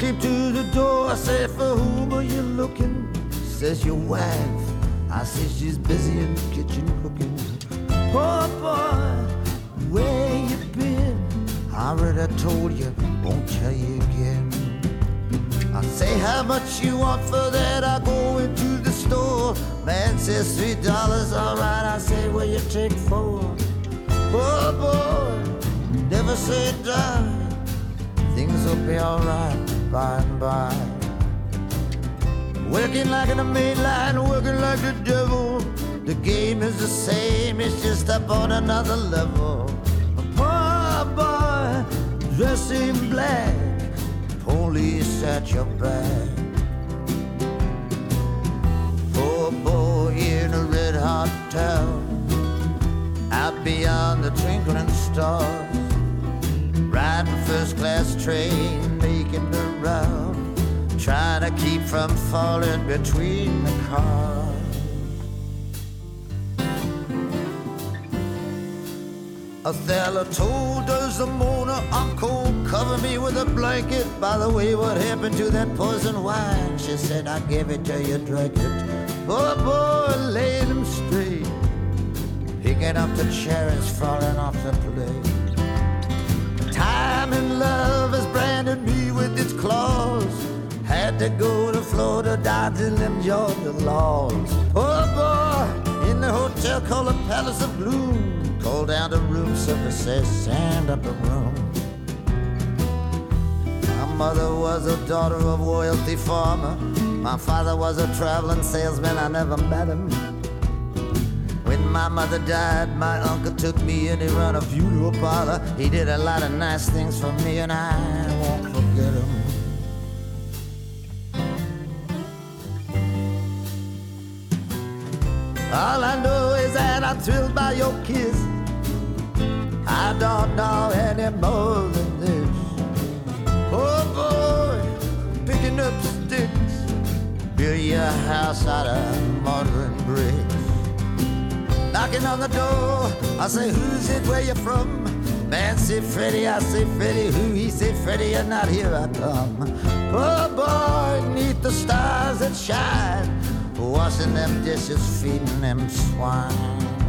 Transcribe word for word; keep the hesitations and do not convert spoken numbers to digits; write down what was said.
came to the door. I said, for whom are you looking? Says your wife. I said, she's busy in the kitchen cooking. Oh boy, where you been? I already told you, won't tell you again. I say, how much you want for that? I go into the store. Man says three dollars, all right. I say, well, you take four. Oh boy, never say die. Things will be all right by and by. Working like in a main line, working like the devil. The game is the same, it's just up on another level. Poor boy, dressed in black, police at your back. Poor boy in a red hot town, out beyond the twinkling stars, riding first class train, making the round, trying to keep from falling between the cars. Othello told Desdemona, I'm cold, cover me with a blanket. By the way, what happened to that poison wine? She said, I gave it to you, drank it. Poor boy, laid him straight, picking up the cherries falling off the plate. Time and love has branded me with its claws. Had to go to Florida, dodging them Georgia laws. Oh boy, in the hotel called the Palace of Gloom, called down to room service, says stand up a room. My mother was a daughter of royalty farmer. My father was a traveling salesman, I never met him. When my mother died, my uncle took me and he run a funeral parlor. He did a lot of nice things for me and I won't forget him. All I know is that I'm thrilled by your kiss. I don't know any more than this. Oh boy, picking up sticks, build your house out of modern bricks. Knocking on the door, I say, who's it, where you from? Man say Freddie, I say Freddie, who? He say Freddie, you're not here, I come. Oh boy, neath the stars that shine, washing them dishes, feeding them swine.